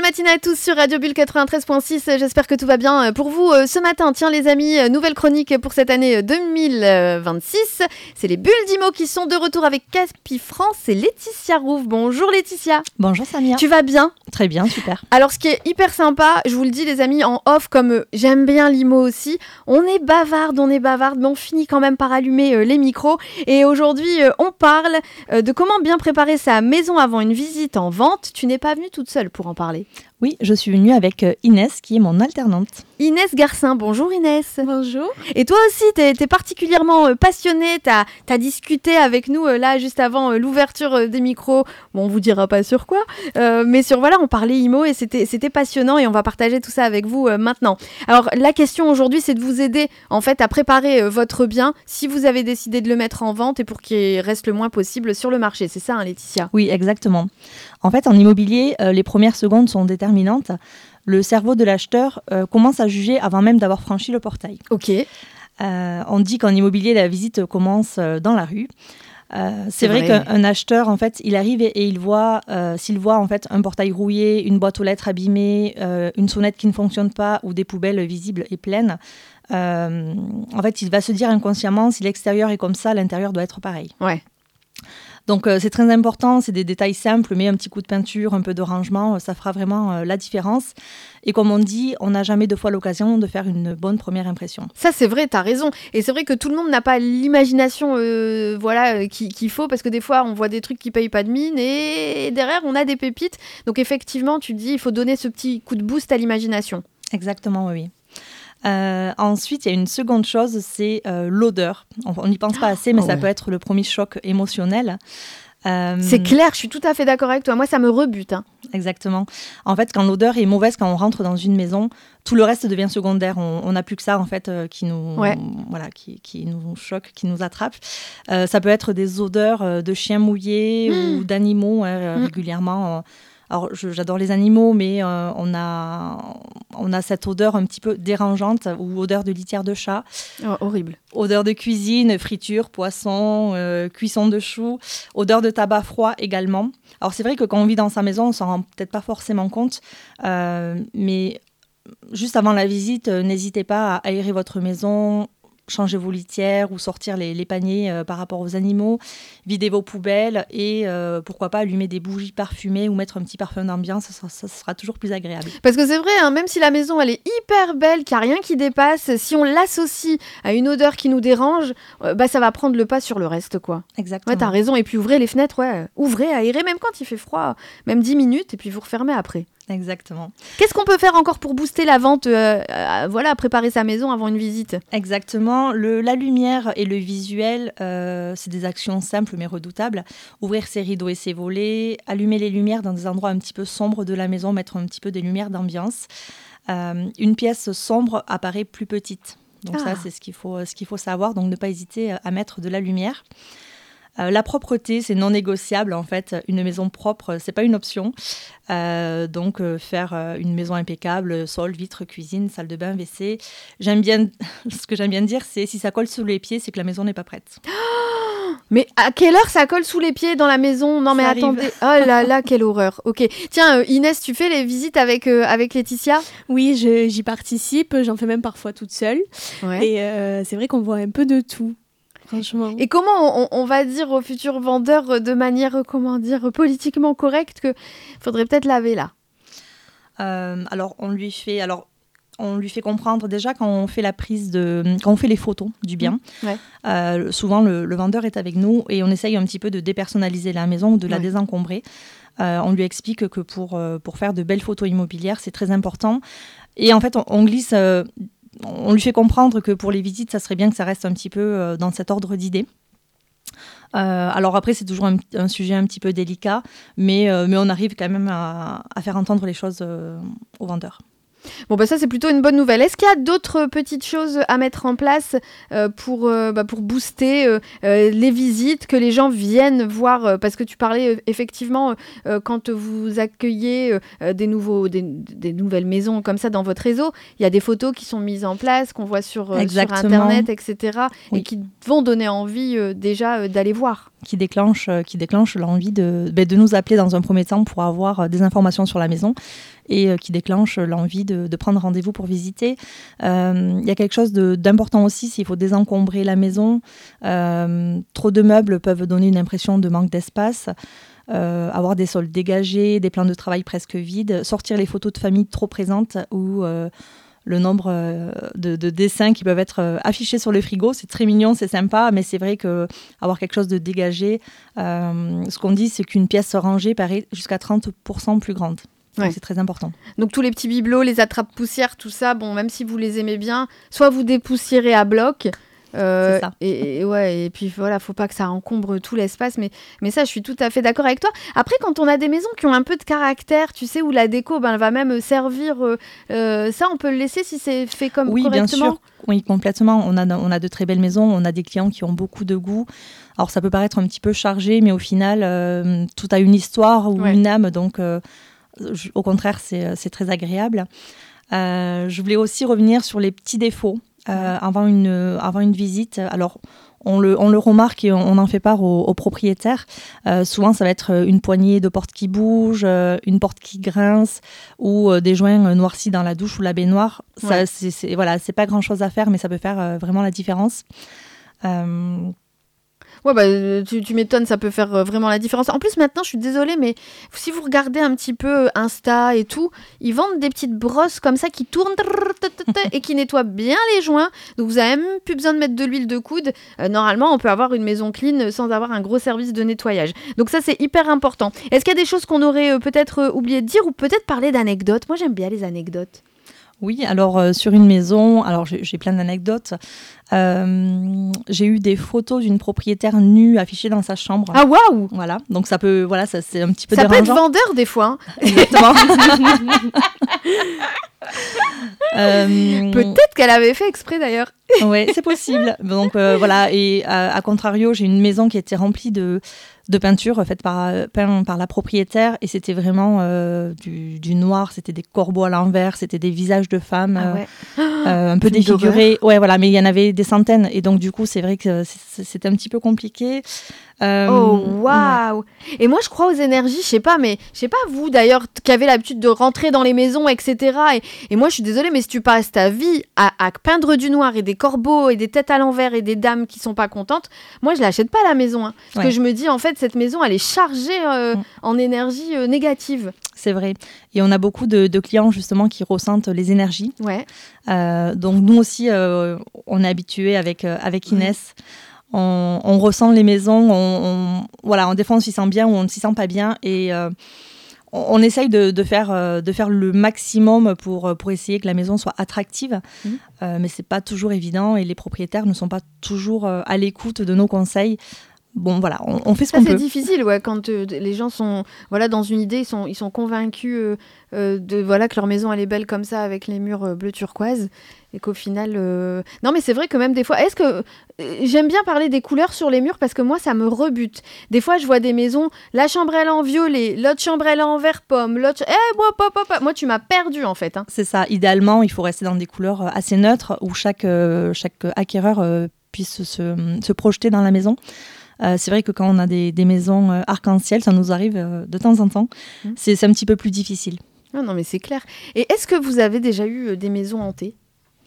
matinée à tous sur Radio Bulle 93.6, j'espère que tout va bien pour vous ce matin. Tiens les amis, nouvelle chronique pour cette année 2026, c'est les Bulles d'Imo qui sont de retour avec Capi France et Laetitia Rouve. Bonjour Laetitia. Bonjour Samia. Tu vas bien ? Très bien, super. Alors ce qui est hyper sympa, je vous le dis les amis en off, comme j'aime bien l'Imo aussi, on est bavarde, mais on finit quand même par allumer les micros. Et aujourd'hui on parle de comment bien préparer sa maison avant une visite en vente. Tu n'es pas venue toute seule pour en parler. Oui, je suis venue avec Inès qui est mon alternante. Inès Garcin, bonjour Inès. Bonjour. Et toi aussi, t'es particulièrement passionnée, t'as discuté avec nous là juste avant l'ouverture des micros. Bon, on vous dira pas sur quoi, mais sur voilà, on parlait IMO et c'était passionnant et on va partager tout ça avec vous maintenant. Alors la question aujourd'hui, c'est de vous aider en fait à préparer votre bien si vous avez décidé de le mettre en vente et pour qu'il reste le moins possible sur le marché. C'est ça, hein, Laetitia ? Oui, exactement. En fait, en immobilier, les premières secondes sont déterminantes. Le cerveau de l'acheteur commence à juger avant même d'avoir franchi le portail. Ok. On dit qu'en immobilier, la visite commence dans la rue. C'est vrai qu'un acheteur, en fait, il arrive et il voit, s'il voit en fait un portail rouillé, une boîte aux lettres abîmée, une sonnette qui ne fonctionne pas ou des poubelles visibles et pleines, en fait, il va se dire inconsciemment, si l'extérieur est comme ça, l'intérieur doit être pareil. Ouais. Donc c'est très important, c'est des détails simples, mais un petit coup de peinture, un peu de rangement, ça fera vraiment la différence. Et comme on dit, on n'a jamais deux fois l'occasion de faire une bonne première impression. Ça c'est vrai, t'as raison. Et c'est vrai que tout le monde n'a pas l'imagination qu'il faut, parce que des fois on voit des trucs qui payent pas de mine et derrière on a des pépites. Donc effectivement, tu dis il faut donner ce petit coup de boost à l'imagination. Exactement, oui. Ensuite, il y a une seconde chose, c'est l'odeur. On n'y pense pas assez, mais ça peut être le premier choc émotionnel. C'est clair, je suis tout à fait d'accord avec toi. Moi, ça me rebute. Hein. Exactement. En fait, quand l'odeur est mauvaise, quand on rentre dans une maison, tout le reste devient secondaire. On n'a plus que ça, en fait, qui nous choque, qui nous attrape. Ça peut être des odeurs de chiens mouillés ou d'animaux régulièrement. Alors, j'adore les animaux, mais on a cette odeur un petit peu dérangeante ou odeur de litière de chat. Oh, horrible. Odeur de cuisine, friture, poisson, cuisson de choux. Odeur de tabac froid également. Alors, c'est vrai que quand on vit dans sa maison, on ne s'en rend peut-être pas forcément compte. Mais juste avant la visite, n'hésitez pas à aérer votre maison, changer vos litières ou sortir les paniers par rapport aux animaux, vider vos poubelles et pourquoi pas allumer des bougies parfumées ou mettre un petit parfum d'ambiance, ça sera toujours plus agréable. Parce que c'est vrai, hein, même si la maison elle est hyper belle, qu'il n'y a rien qui dépasse, si on l'associe à une odeur qui nous dérange, ça va prendre le pas sur le reste, quoi. Exactement. Ouais, t'as raison. Et puis ouvrez les fenêtres, ouvrez, aérez, même quand il fait froid, même 10 minutes, et puis vous refermez après. Exactement. Qu'est-ce qu'on peut faire encore pour booster la vente, préparer sa maison avant une visite ? Exactement. La lumière et le visuel, c'est des actions simples mais redoutables. Ouvrir ses rideaux et ses volets, allumer les lumières dans des endroits un petit peu sombres de la maison, mettre un petit peu des lumières d'ambiance. Une pièce sombre apparaît plus petite. Donc ça, c'est ce qu'il faut savoir. Donc ne pas hésiter à mettre de la lumière. La propreté, c'est non négociable en fait. Une maison propre, c'est pas une option. Donc faire une maison impeccable, sol, vitres, cuisine, salle de bain, WC. Ce que j'aime bien dire, c'est si ça colle sous les pieds, c'est que la maison n'est pas prête. Mais à quelle heure ça colle sous les pieds dans la maison ? Non mais ça attendez, oh là là, quelle horreur. Ok, tiens Inès, tu fais les visites avec Laetitia ? Oui, j'y participe, j'en fais même parfois toute seule. Ouais. Et c'est vrai qu'on voit un peu de tout. Franchement. Et comment on va dire aux futurs vendeurs de manière, politiquement correcte qu'il faudrait peut-être laver là ? Alors, on lui fait comprendre déjà quand on fait les photos du bien. Souvent, le vendeur est avec nous et on essaye un petit peu de dépersonnaliser la maison ou de la désencombrer. On lui explique que pour faire de belles photos immobilières, c'est très important. Et en fait, on glisse... on lui fait comprendre que pour les visites, ça serait bien que ça reste un petit peu dans cet ordre d'idées. Alors après, c'est toujours un sujet un petit peu délicat, mais on arrive quand même à faire entendre les choses aux vendeurs. Bon, ça, c'est plutôt une bonne nouvelle. Est-ce qu'il y a d'autres petites choses à mettre en place pour booster les visites, que les gens viennent voir parce que tu parlais effectivement, quand vous accueillez des nouvelles maisons comme ça dans votre réseau, il y a des photos qui sont mises en place, qu'on voit sur Internet, etc. Oui. Et qui vont donner envie déjà d'aller voir. Qui déclenche l'envie de nous appeler dans un premier temps pour avoir des informations sur la maison. et qui déclenche l'envie de prendre rendez-vous pour visiter. Il y a quelque chose d'important aussi, c'est qu'il faut désencombrer la maison. Trop de meubles peuvent donner une impression de manque d'espace. Avoir des sols dégagés, des plans de travail presque vides, sortir les photos de famille trop présentes ou le nombre de dessins qui peuvent être affichés sur le frigo. C'est très mignon, c'est sympa, mais c'est vrai qu'avoir quelque chose de dégagé, ce qu'on dit, c'est qu'une pièce rangée paraît jusqu'à 30% plus grande. Donc c'est très important. Donc tous les petits bibelots, les attrape-poussières, tout ça, bon, même si vous les aimez bien, soit vous dépoussiérez à bloc, c'est ça. Et puis voilà, faut pas que ça encombre tout l'espace, mais ça, je suis tout à fait d'accord avec toi. Après, quand on a des maisons qui ont un peu de caractère, tu sais, où la déco, elle va même servir, ça, on peut le laisser si c'est fait comme correctement. Oui, bien sûr. Oui, complètement. On a de très belles maisons, on a des clients qui ont beaucoup de goût. Alors, ça peut paraître un petit peu chargé, mais au final, tout a une histoire ou une âme, donc au contraire, c'est très agréable. Je voulais aussi revenir sur les petits défauts. Avant une visite. Alors, on le remarque et on en fait part aux propriétaires. Souvent, ça va être une poignée de porte qui bouge, une porte qui grince ou des joints noircis dans la douche ou la baignoire. Ça, c'est pas grand-chose à faire, mais ça peut faire vraiment la différence. Ouais, tu m'étonnes, ça peut faire vraiment la différence. En plus, maintenant, je suis désolée, mais si vous regardez un petit peu Insta et tout, ils vendent des petites brosses comme ça qui tournent et qui nettoient bien les joints. Donc, vous n'avez même plus besoin de mettre de l'huile de coude. Normalement, on peut avoir une maison clean sans avoir un gros service de nettoyage. Donc, ça, c'est hyper important. Est-ce qu'il y a des choses qu'on aurait peut-être oublié de dire ou peut-être parler d'anecdotes ? Moi, j'aime bien les anecdotes. Oui, alors sur une maison, alors j'ai plein d'anecdotes. J'ai eu des photos d'une propriétaire nue affichées dans sa chambre. Ah waouh! Voilà, donc ça c'est un petit peu ça dérangeant. Ça peut être vendeur des fois. Hein. Exactement. Peut-être qu'elle avait fait exprès d'ailleurs. Oui, c'est possible. Donc voilà, et à contrario, j'ai une maison qui était remplie de peinture faite par la propriétaire et c'était vraiment du noir, c'était des corbeaux à l'envers, c'était des visages de femmes un peu défigurés. Ouais, voilà, mais il y en avait des centaines et donc du coup, c'est vrai que c'était un petit peu compliqué. Oh waouh! Et moi je crois aux énergies, je sais pas vous d'ailleurs qui avez l'habitude de rentrer dans les maisons, etc. Et moi je suis désolée, mais si tu passes ta vie à peindre du noir et des corbeaux et des têtes à l'envers et des dames qui sont pas contentes, moi je l'achète pas la maison. Hein, parce que je me dis en fait cette maison elle est chargée en énergie négative. C'est vrai. Et on a beaucoup de clients justement qui ressentent les énergies. Ouais. Donc nous aussi on est habitués avec Inès. On ressent les maisons, des fois on s'y sent bien ou on ne s'y sent pas bien et on essaye de faire le maximum pour essayer que la maison soit attractive, mais c'est pas toujours évident et les propriétaires ne sont pas toujours à l'écoute de nos conseils. Bon, voilà, on fait ce qu'on peut. C'est difficile, quand les gens sont dans une idée, ils sont convaincus que leur maison elle est belle comme ça avec les murs bleu turquoise et qu'au final non mais c'est vrai que même des fois est-ce que j'aime bien parler des couleurs sur les murs parce que moi ça me rebute. Des fois je vois des maisons, la chambre elle est en violet, l'autre chambre elle est en vert pomme, l'autre moi tu m'as perdu en fait. Hein. C'est ça, idéalement il faut rester dans des couleurs assez neutres où chaque acquéreur puisse se projeter dans la maison. C'est vrai que quand on a des maisons arc-en-ciel, ça nous arrive de temps en temps, c'est un petit peu plus difficile. Ah non mais c'est clair. Et est-ce que vous avez déjà eu des maisons hantées ?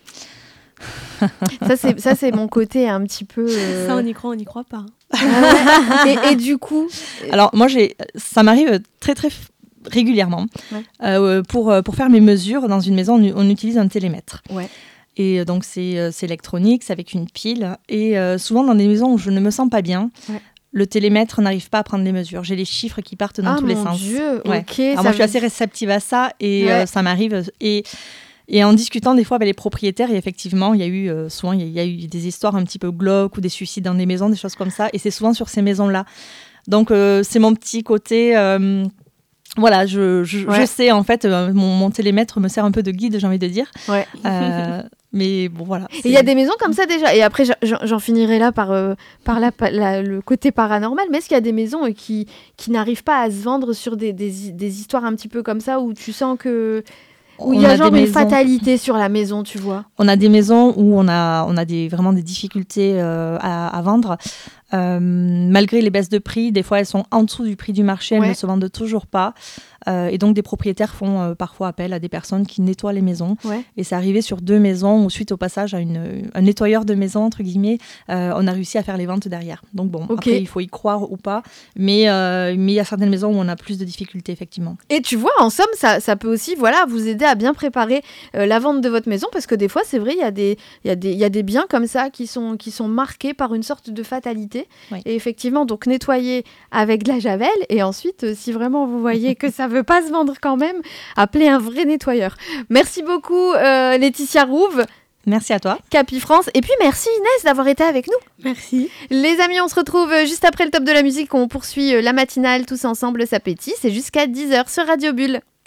ça c'est mon côté un petit peu... Ça on y croit pas. Et du coup... Alors moi ça m'arrive très très régulièrement. Ouais. Pour faire mes mesures dans une maison, on utilise un télémètre. Ouais. Et donc, c'est électronique, c'est avec une pile. Et souvent, dans des maisons où je ne me sens pas bien, le télémètre n'arrive pas à prendre les mesures. J'ai les chiffres qui partent dans tous les sens. Ah mon Dieu, ouais. Ok. Alors moi, je suis assez réceptive à ça et ça m'arrive. Et en discutant des fois avec les propriétaires, et effectivement, il y a eu souvent il y a eu des histoires un petit peu glauques ou des suicides dans des maisons, des choses comme ça. Et c'est souvent sur ces maisons-là. Donc, c'est mon petit côté... Voilà, je sais, en fait, mon télémètre me sert un peu de guide, j'ai envie de dire. Ouais. Mais bon, voilà. Et il y a des maisons comme ça déjà. Et après, j'en finirai là par le côté paranormal. Mais est-ce qu'il y a des maisons qui n'arrivent pas à se vendre sur des histoires un petit peu comme ça où tu sens que... Où il y a genre une fatalité sur la maison, tu vois. On a des maisons où on a vraiment des difficultés à vendre. Malgré les baisses de prix, des fois elles sont en dessous du prix du marché, elles ne se vendent toujours pas. Et donc des propriétaires font parfois appel à des personnes qui nettoient les maisons. Et c'est arrivé sur 2 maisons où suite au passage à un nettoyeur de maison, entre guillemets, on a réussi à faire les ventes derrière. Donc bon, après il faut y croire ou pas, mais il y a certaines maisons où on a plus de difficultés effectivement. Et tu vois, en somme, ça peut aussi vous aider à bien préparer la vente de votre maison, parce que des fois c'est vrai, il y a des biens comme ça qui sont marqués par une sorte de fatalité. Et effectivement, donc nettoyer avec de la javel, et ensuite, si vraiment vous voyez que ça veut pas se vendre quand même, appelez un vrai nettoyeur. Merci beaucoup Laetitia Rouve. Merci à toi. Capifrance. Et puis merci Inès d'avoir été avec nous. Merci. Les amis, on se retrouve juste après le top de la musique. On poursuit la matinale tous ensemble, ça pétille. C'est jusqu'à 10h sur Radio Bulle.